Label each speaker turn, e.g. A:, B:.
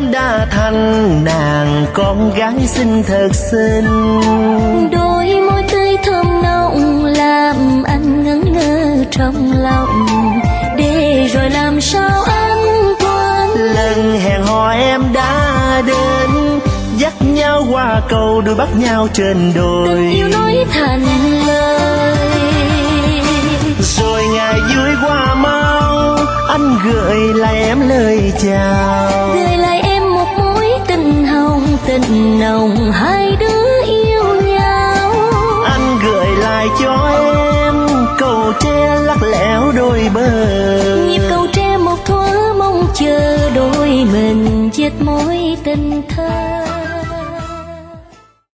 A: em đã thành nàng con gái xinh thật xinh.
B: Đôi môi tươi thơm nồng làm anh ngẩn ngơ trong lòng, để rồi làm sao anh quên.
A: Lần hẹn hò em đã đến, dắt nhau qua cầu đôi bắt nhau trên đồi.
B: Tình yêu nói thành lời,
A: rồi ngày vui qua mau, anh gửi lại em lời chào.
B: gửi lại em một mối tình hồng, tình nồng hai đứa yêu nhau.
A: Anh gửi lại cho em cầu tre lắc lẻo đôi bờ,
B: nhịp cầu tre một thuở mong chờ đôi mình chết mối tình thơ.